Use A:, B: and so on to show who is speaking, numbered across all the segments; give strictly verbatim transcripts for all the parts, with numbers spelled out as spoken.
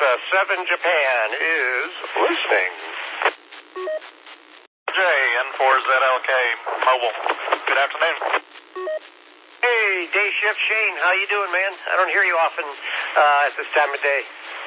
A: uh, seven Japan is listening.
B: J, N four Z L K, mobile. Good afternoon.
A: Hey, day shift Shane, how you doing, man? I don't hear you often uh, at this time of day.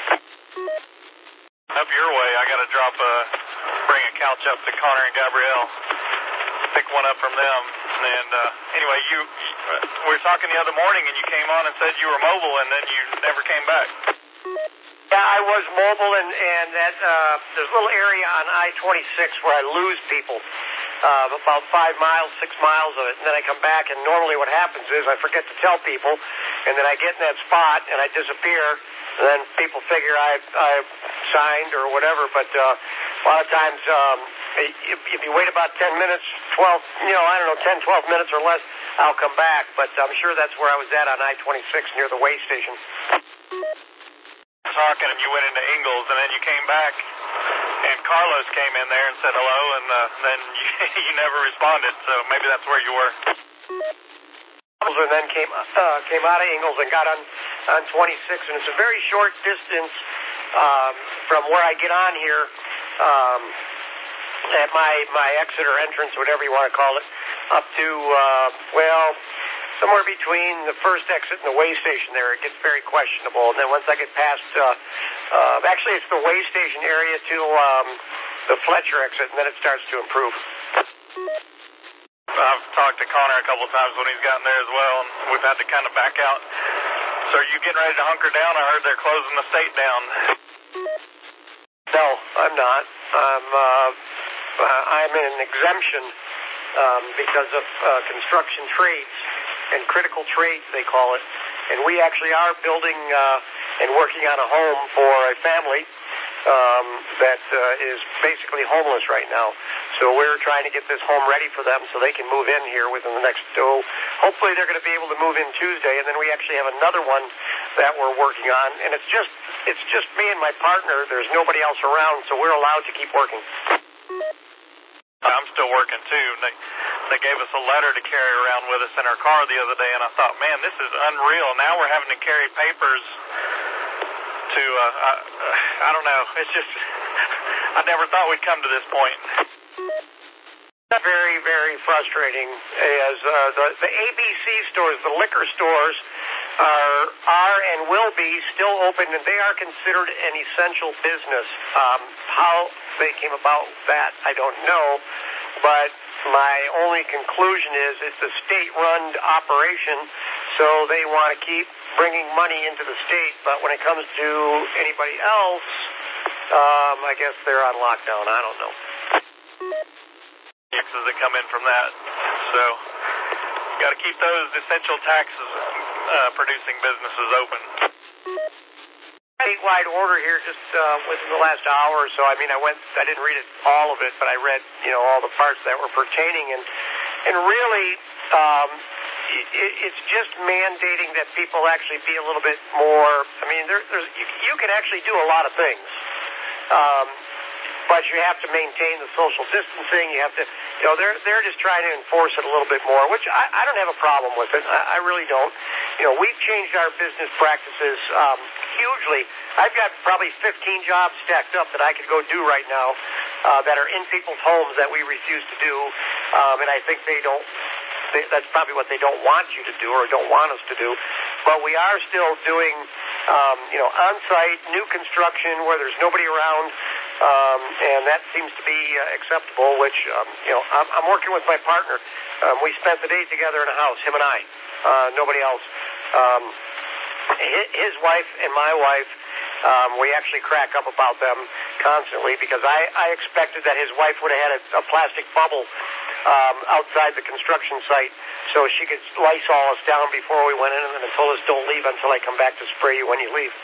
B: Up your way, I got to drop a, bring a couch up to Connor and Gabrielle. Pick one up from them. And uh, anyway, you, uh, we were talking the other morning, and you came on and said you were mobile, and then you never came back.
A: Yeah, I was mobile, and, and that uh, there's a little area on I twenty-six where I lose people, uh, about five miles, six miles of it, and then I come back, and normally what happens is I forget to tell people, and then I get in that spot, and I disappear, and then people figure I I signed or whatever, but uh, a lot of times um, if, if you wait about ten minutes, twelve, you know, I don't know, ten, twelve minutes or less, I'll come back, but I'm sure that's where I was at on I twenty-six near the way station.
B: Talking, and you went into Ingalls, and then you came back, and Carlos came in there and said hello, and uh, then you, you never responded, so maybe that's where you were.
A: And then came uh, came out of Ingalls and got on, on twenty-six, and it's a very short distance um, from where I get on here um, at my, my exit or entrance, whatever you want to call it, up to, uh, well... somewhere between the first exit and the way station there, it gets very questionable. And then once I get past, uh, uh, actually it's the way station area to um, the Fletcher exit, and then it starts to improve.
B: I've talked to Connor a couple of times when he's gotten there as well, and we've had to kind of back out. So are you getting ready to hunker down? I heard they're closing the state down.
A: No, I'm not. I'm, uh, I'm in an exemption um, because of uh, construction trades. And critical trades, they call it. And we actually are building uh, and working on a home for a family um, that uh, is basically homeless right now. So we're trying to get this home ready for them so they can move in here within the next, oh, hopefully they're going to be able to move in Tuesday. And then we actually have another one that we're working on. And it's just, it's just me and my partner. There's nobody else around, so we're allowed to keep working.
B: I'm still working too. They they gave us a letter to carry around with us in our car the other day, and I thought, man, this is unreal. Now we're having to carry papers to, uh, I, I don't know. It's just, I never thought we'd come to this point.
A: Very, very frustrating. As uh, the, the A B C stores, the liquor stores, are are and will be still open, and they are considered an essential business. Um, how they came about that, I don't know, but my only conclusion is it's a state-run operation, so they want to keep bringing money into the state, but when it comes to anybody else, um, I guess they're on lockdown. I don't know.
B: Taxes that come in from that, so you got to keep those essential taxes uh, producing businesses open.
A: Statewide order here just uh, within the last hour or so. I mean, I went, I didn't read it, all of it, but I read, you know, all the parts that were pertaining, and and really, um, it, it's just mandating that people actually be a little bit more. I mean, there, there's you, you can actually do a lot of things. Um, But you have to maintain the social distancing. You have to, you know, they're they're just trying to enforce it a little bit more, which I, I don't have a problem with it. I, I really don't. You know, we've changed our business practices um, hugely. I've got probably fifteen jobs stacked up that I could go do right now uh, that are in people's homes that we refuse to do, um, and I think they don't. They, that's probably what they don't want you to do or don't want us to do. But we are still doing, um, you know, on-site new construction where there's nobody around. Um, and that seems to be uh, acceptable, which, um, you know, I'm, I'm working with my partner. Um, we spent the day together in a house, him and I, uh, nobody else. Um, his, his wife and my wife, um, we actually crack up about them constantly because I, I expected that his wife would have had a, a plastic bubble um, outside the construction site so she could Lysol us down before we went in, and then told us don't leave until I come back to spray you when you leave.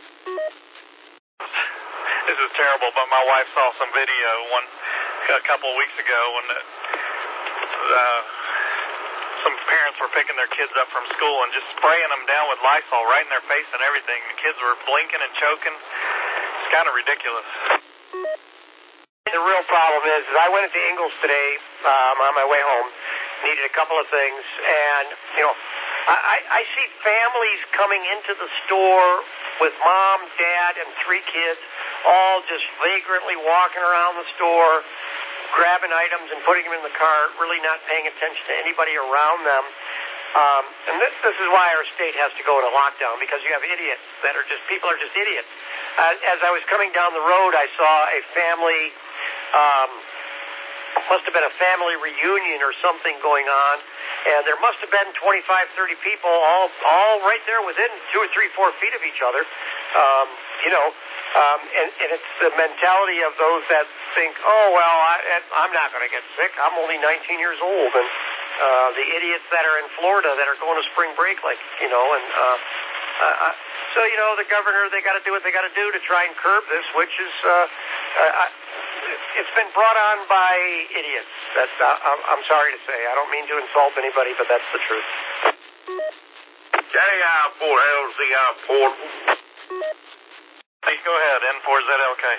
B: This is terrible, but my wife saw some video one a couple of weeks ago when the, uh, some parents were picking their kids up from school and just spraying them down with Lysol right in their face and everything. The kids were blinking and choking. It's kind of ridiculous.
A: The real problem is, is I went into Ingalls today um, on my way home, needed a couple of things, and, you know, I, I see families coming into the store with mom, dad, and three kids, all just vagrantly walking around the store, grabbing items and putting them in the cart, really not paying attention to anybody around them. Um, and this, this is why our state has to go into lockdown, because you have idiots that are just, people are just idiots. Uh, as I was coming down the road, I saw a family, um, must have been a family reunion or something going on, and there must have been twenty-five, thirty people all all right there within two or three, four feet of each other. Um, you know, um, and, and it's the mentality of those that think, oh, well, I, I'm not going to get sick. I'm only nineteen years old. And uh, the idiots that are in Florida that are going to spring break, like, you know, and uh, uh, so, you know, the governor, they got to do what they got to do to try and curb this, which is, uh, uh, it's been brought on by idiots. That's, uh, I'm sorry to say. I don't mean to insult anybody, but that's the truth.
C: K I four L Z I Port.
B: Hey, go ahead, N four Z L K.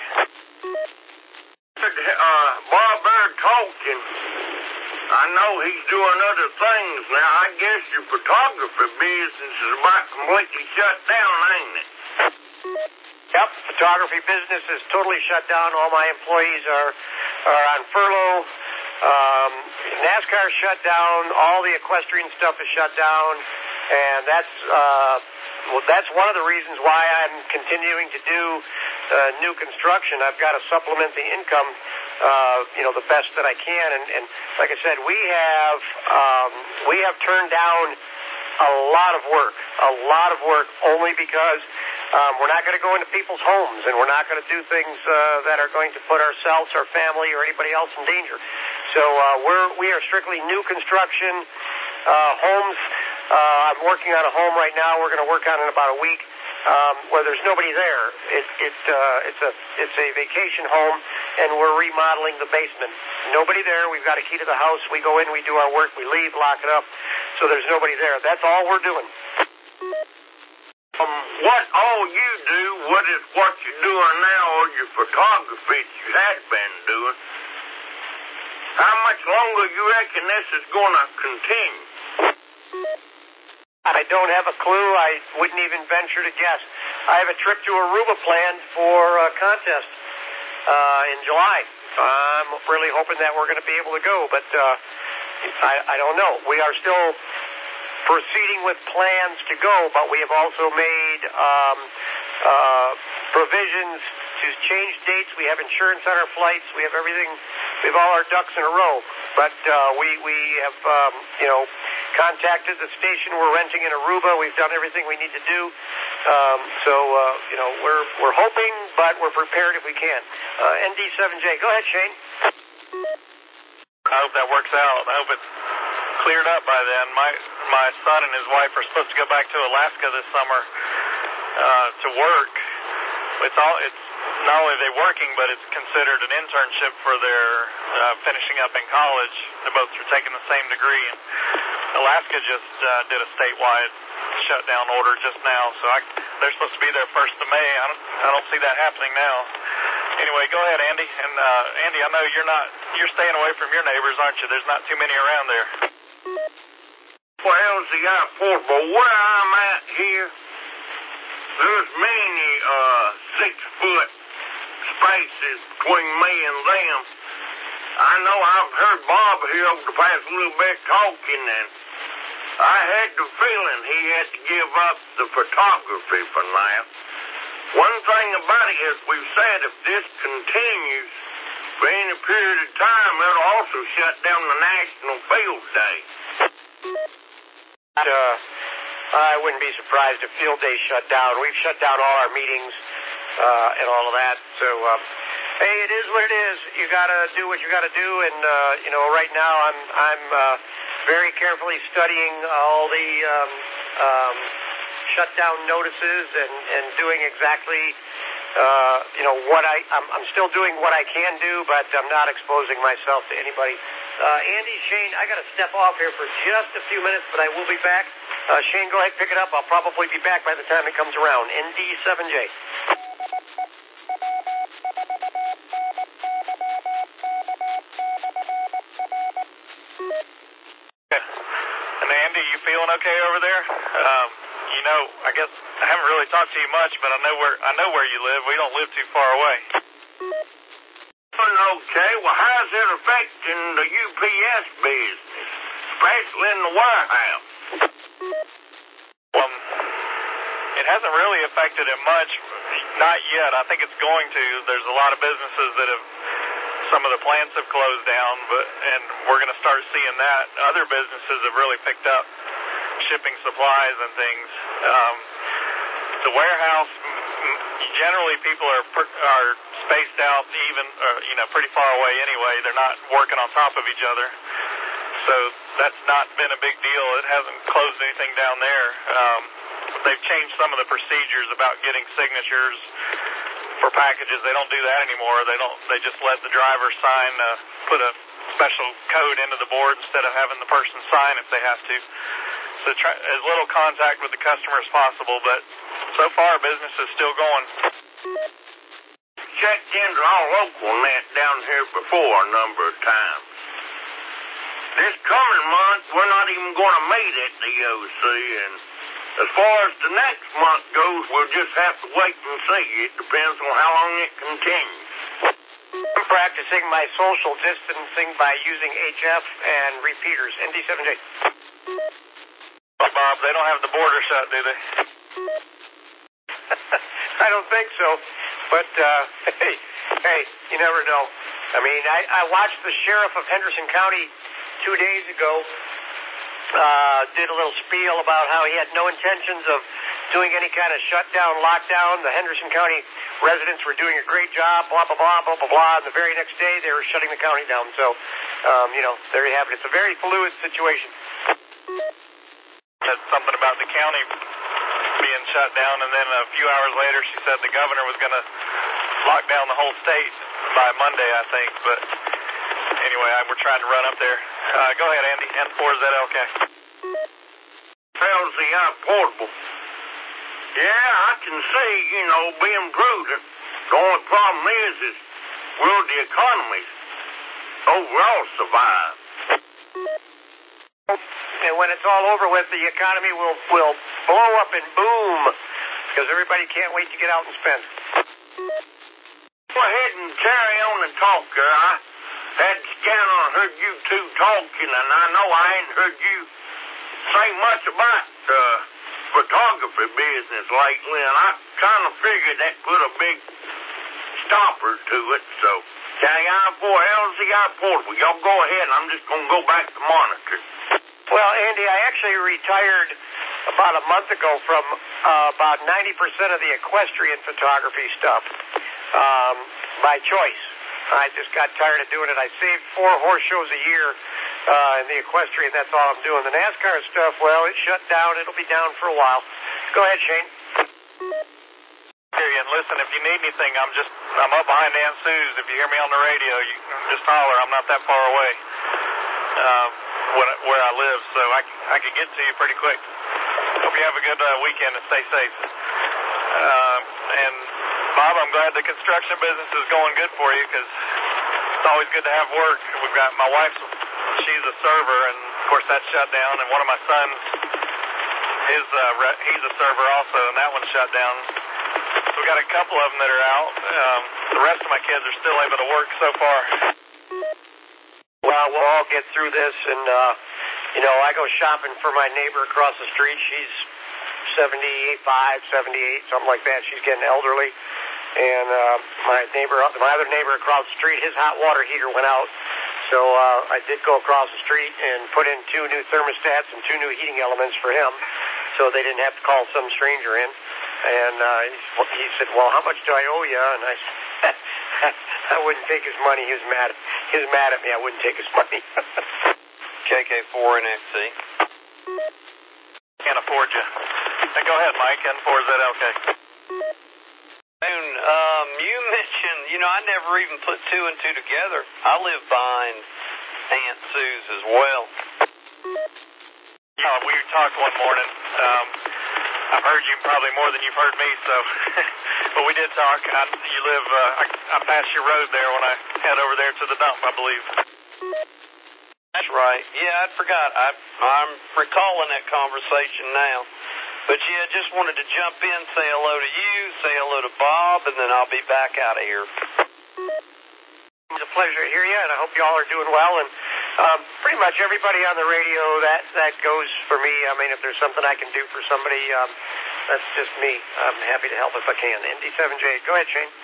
C: Uh, Bob Bear talking. I know he's doing other things now. I guess your photography business is about completely shut down, ain't it?
A: Yep, photography business is totally shut down. All my employees are are on furlough. Um, NASCAR shut down. All the equestrian stuff is shut down, and that's uh, well, that's one of the reasons why I'm continuing to do uh, new construction. I've got to supplement the income, uh, you know, the best that I can. And, and like I said, we have um, we have turned down a lot of work, a lot of work, only because um, we're not going to go into people's homes, and we're not going to do things uh, that are going to put ourselves, our family, or anybody else in danger. So uh, we're we are strictly new construction uh, homes. Uh, I'm working on a home right now. We're going to work on it in about a week, um, where there's nobody there. It, it uh, it's a it's a vacation home, and we're remodeling the basement. Nobody there. We've got a key to the house. We go in, we do our work, we leave, lock it up. So there's nobody there. That's all we're doing.
C: Um, what all you do, what is what you're doing now, or your photography that you had been doing? How much longer you reckon this is going to continue?
A: I don't have a clue. I wouldn't even venture to guess. I have a trip to Aruba planned for a contest uh, in July. I'm really hoping that we're going to be able to go, but uh, I, I don't know. We are still proceeding with plans to go, but we have also made um, uh, provisions to change dates. We have insurance on our flights. We have everything. We have all our ducks in a row. But uh, we we have um, you know contacted the station we're renting in Aruba. We've done everything we need to do. Um, so uh, you know we're we're hoping, but we're prepared if we can. Uh, N D seven J, go ahead, Shane.
B: I hope that works out. I hope it's cleared up by then. My my son and his wife are supposed to go back to Alaska this summer uh, to work. It's all it's not only are they working, but it's considered an internship for their uh, finishing up in college. They both are taking the same degree. And Alaska just uh, did a statewide shutdown order just now, so I, they're supposed to be there first of May. I don't I don't see that happening now. Anyway, go ahead, Andy. And uh, Andy, I know you're not you're staying away from your neighbors, aren't you? There's not too many around there.
C: Well, L Z I Port, but where I'm at here, there's many uh, six-foot spaces between me and them. I know I've heard Bob here over the past little bit talking, and I had the feeling he had to give up the photography for now. One thing about it is we've said if this continues for any period of time, it'll also shut down the National Field Day.
A: Uh, I wouldn't be surprised if Field Day shut down. We've shut down all our meetings uh, and all of that. So, um, hey, it is what it is. You got to do what you got to do. And, uh, you know, right now I'm I'm uh, very carefully studying all the um, um, shutdown notices and, and doing exactly, uh, you know, what I, I'm, I'm still doing what I can do, but I'm not exposing myself to anybody. Uh, Andy, Shane, I got to step off here for just a few minutes, but I will be back. Uh, Shane, go ahead, pick it up. I'll probably be back by the time it comes around. N D seven J.
B: And Andy, you feeling okay over there? Um, you know, I guess I haven't really talked to you much, but I know where I know where you live. We don't live too far away.
C: Okay, well, how's it affecting the U P S business, especially in the warehouse?
B: Um, it hasn't really affected it much. Not yet. I think it's going to. There's a lot of businesses that have, some of the plants have closed down, but and we're going to start seeing that. Other businesses have really picked up shipping supplies and things. Um, the warehouse, generally people are are spaced out even, uh, you know, pretty far away anyway. They're not working on top of each other. So that's not been a big deal. It hasn't closed anything down there. Um, they've changed some of the procedures about getting signatures for packages. They don't do that anymore. They don't. They just let the driver sign, uh, put a special code into the board instead of having the person sign if they have to. So try, as little contact with the customer as possible. But so far, business is still going.
C: Checked into our local net down here before a number of times. This coming month, we're not even going to meet at the O C, and as far as the next month goes, we'll just have to wait and see. It depends on how long it continues.
A: I'm practicing my social distancing by using H F and repeaters, N D seven J.
B: Bob, they don't have the border shut, do they?
A: I don't think so. But, uh, hey, hey, you never know. I mean, I, I watched the sheriff of Henderson County two days ago, uh, did a little spiel about how he had no intentions of doing any kind of shutdown, lockdown. The Henderson County residents were doing a great job, blah, blah, blah, blah, blah, blah. And the very next day, they were shutting the county down. So, um, you know, there you have it. It's a very fluid situation.
B: Said something about the county being shut down, and then a few hours later she said the governor was going to lock down the whole state by Monday, I think. But anyway, I, we're trying to run up there. Uh, go ahead, Andy. N four Z L K.
C: L Z I portable. Yeah, I can see, you know, being prudent. The only problem is, is will the economy overall survive?
A: And when it's all over with, the economy will, will blow up and boom, because everybody can't wait to get out and spend.
C: Go ahead and carry on and talk there. I had scanned and heard you two talking, and I know I ain't heard you say much about the photography business lately, and I kind of figured that put a big stopper to it, so K I four L Z I portable. Y'all go ahead, and I'm just going to go back to monitoring.
A: Well, Andy, I actually retired about a month ago from uh, about ninety percent of the equestrian photography stuff um, by choice. I just got tired of doing it. I saved four horse shows a year uh, in the equestrian. That's all I'm doing. The NASCAR stuff, well, it shut down. It'll be down for a while. Go ahead, Shane.
B: And listen, if you need anything, I'm just, I'm up behind Aunt Sue's. If you hear me on the radio, you just holler. I'm not that far away. Um, where I live, so I, I can get to you pretty quick. Hope you have a good uh, weekend and stay safe. Uh, and Bob, I'm glad the construction business is going good for you, because it's always good to have work. We've got my wife, she's a server, and of course that's shut down, and one of my sons, his uh, he's a server also, and that one's shut down. So we've got a couple of them that are out. Um, the rest of my kids are still able to work so far.
A: Well, we'll all get through this, and, uh, you know, I go shopping for my neighbor across the street. She's seventy-five, seventy-eight, something like that. She's getting elderly, and uh, my neighbor, my other neighbor across the street, his hot water heater went out, so uh, I did go across the street and put in two new thermostats and two new heating elements for him, so they didn't have to call some stranger in, and uh, he said, well, how much do I owe you? And I said, I wouldn't take his money. He was mad. He was mad at me. I wouldn't take his money.
D: K K four N X C.
B: Can't afford you. Hey, go ahead, Mike. N four Z L K.
D: Um, you mentioned, you know, I never even put two and two together. I live behind Aunt Sue's as well.
B: Uh, we talked one morning. Um, I've heard you probably more than you've heard me, so, but we did talk. I, you live, uh, I, I passed your road there when I head over there to the dump, I believe.
D: That's right. Yeah, I forgot. I, I'm recalling that conversation now. But, yeah, just wanted to jump in, say hello to you, say hello to Bob, and then I'll be back out of here.
A: It's a pleasure to hear you, and I hope you all are doing well. And um, pretty much everybody on the radio, that, that goes for me. I mean, if there's something I can do for somebody, um, that's just me. I'm happy to help if I can. N D seven J, go ahead, Shane.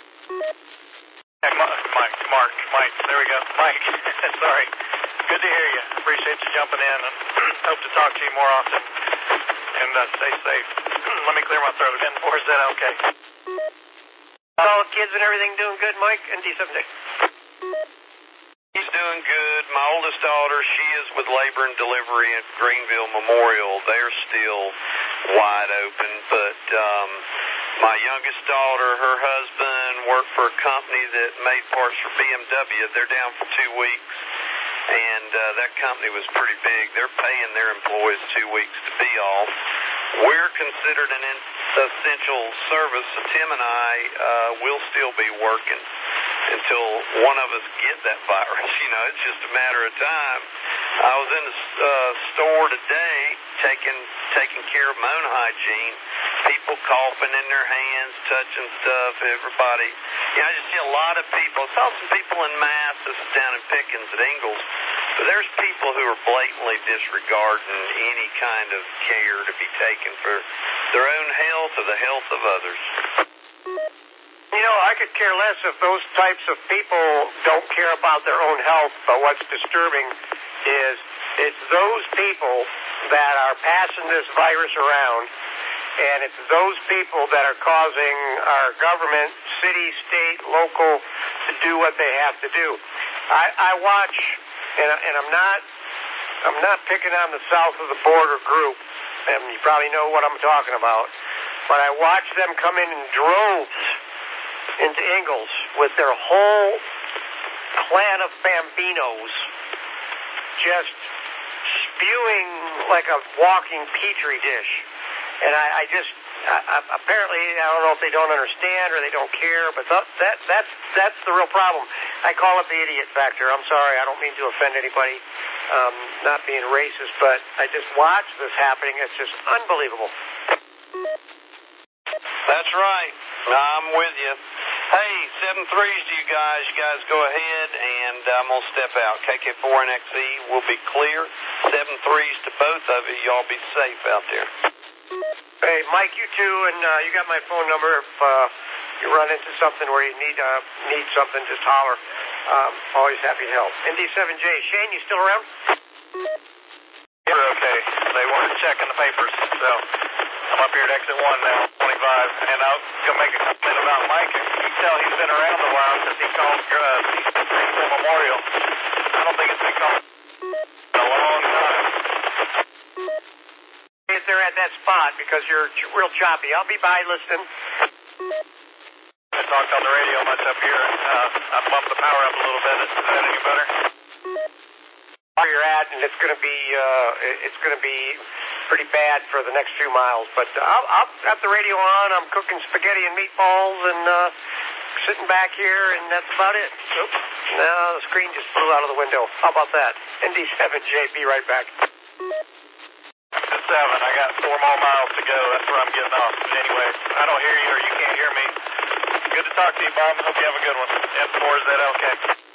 B: Mike, Mark, Mike, there we go. Mike, sorry. Good to hear you. Appreciate you jumping in, and hope to talk to you more often. And uh, stay safe. Let me clear my throat again. Or is that okay?
A: All the kids and everything doing good, Mike? N D seven J.
D: He's doing good. My oldest daughter, she is with labor and delivery at Greenville Memorial. They're still wide open, but um, my youngest daughter, her husband, worked for a company that made parts for B M W. They're down for two weeks, and uh, that company was pretty big. They're paying their employees two weeks to be off. We're considered an essential service, so Tim and I uh, will still be working until one of us get that virus. You know, it's just a matter of time. I was in the uh, store today taking taking care of my own hygiene. People coughing in their hands, touching stuff, everybody. You know, I just see a lot of people. I saw some people in masks down in Pickens at Ingalls, but there's people who are blatantly disregarding any kind of care to be taken for their own health or the health of others.
A: You know, I could care less if those types of people don't care about their own health, but what's disturbing is it's those people that are passing this virus around, and it's those people that are causing our government, city, state, local, to do what they have to do. I, I watch, and, and I'm not, I'm not picking on the south of the border group, and you probably know what I'm talking about, but I watch them come in in droves into Ingalls with their whole clan of Bambinos just spewing like a walking petri dish. And I, I just, I, I, apparently, I don't know if they don't understand or they don't care, but that, that that's that's the real problem. I call it the idiot factor. I'm sorry, I don't mean to offend anybody, um, not being racist, but I just watch this happening. It's just unbelievable.
D: That's right. I'm with you. Hey, seven threes to you guys. You guys go ahead, and I'm going to step out. K K four N X E will be clear. seven threes to both of you. Y'all be safe out there.
A: Hey, Mike, you too, and uh, you got my phone number. If uh, you run into something where you need uh, need something, just holler. Um, always happy to help. N D seven J, Shane, you still around?
B: We're okay. They weren't checking the papers, so I'm up here at exit one now, twenty-five, and I'll go make a comment about Mike. You can tell he's been around a while because he called uh, Greenville Memorial. I don't think it's been called in a long time.
A: If they're at that spot because you're ch- real choppy, I'll be by listening.
B: I talked on the radio much up here. Uh, I bumped the power up a little bit. Is that any better?
A: Where you're at, and it's going to be uh, it's going to be pretty bad for the next few miles. But uh, I'll, I'll have the radio on. I'm cooking spaghetti and meatballs and uh, sitting back here, and that's about it. Oops. No, the screen just flew out of the window. How about that? N D seven J, be right back.
B: Seven. I got four more miles to go. That's where I'm getting off. But anyway, I don't hear you or you can't hear me. Good to talk to you, Bob. Hope you have a good one. N four, is that okay?